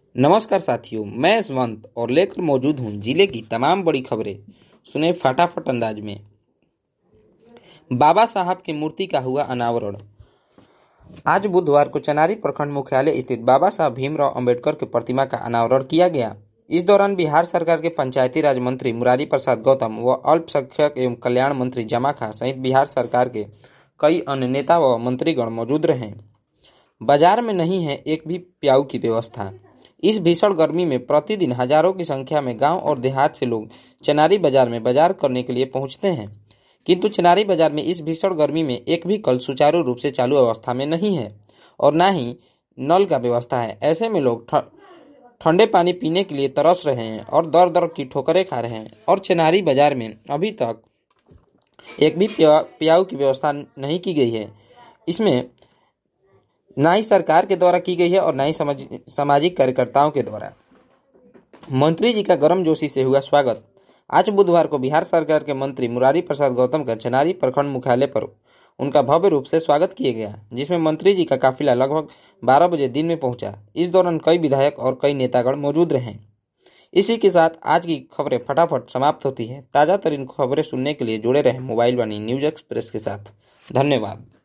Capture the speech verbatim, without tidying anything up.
नमस्कार साथियों, मैं यशवंत और लेकर मौजूद हूं जिले की तमाम बड़ी खबरें। सुने फटाफट अंदाज में। बाबा साहब की मूर्ति का हुआ अनावरण। आज बुधवार को चनारी प्रखंड मुख्यालय स्थित बाबा साहब भीमराव अंबेडकर की प्रतिमा का अनावरण किया गया। इस दौरान बिहार सरकार के पंचायती राज मंत्री मुरारी प्रसाद गौतम व अल्पसंख्यक एवं कल्याण मंत्री जमा खां सहित बिहार सरकार के कई अन्य नेता व मंत्रीगण मौजूद रहे। बाजार में नहीं है एक भी प्याऊ की व्यवस्था। इस भीषण गर्मी में प्रतिदिन हजारों की संख्या में गांव और देहात से लोग चनारी बाजार में बाजार करने के लिए पहुंचते हैं, किंतु चनारी बाजार में इस भीषण गर्मी में एक भी कल सुचारू रूप से चालू अवस्था में नहीं है और न ही नल का व्यवस्था है। ऐसे में लोग ठंडे पानी पीने के लिए तरस रहे हैं और दर दर की ठोकरें खा रहे हैं और चनारी बाजार में अभी तक एक भी प्याऊ की व्यवस्था नहीं की गई है। इसमें ना ही सरकार के द्वारा की गई है और ना ही सामाजिक कार्यकर्ताओं के द्वारा। मंत्री जी का गर्मजोशी से हुआ स्वागत। आज बुधवार को बिहार सरकार के मंत्री मुरारी प्रसाद गौतम का चनारी प्रखंड मुख्यालय पर उनका भव्य रूप से स्वागत किया गया, जिसमें मंत्री जी का काफिला लगभग बारह बजे दिन में पहुंचा। इस दौरान कई विधायक और कई नेतागण मौजूद रहे। इसी के साथ आज की खबरें फटाफट समाप्त होती है। ताजा तरीन खबरें सुनने के लिए जुड़े रहे मोबाइल वाणी न्यूज एक्सप्रेस के साथ। धन्यवाद।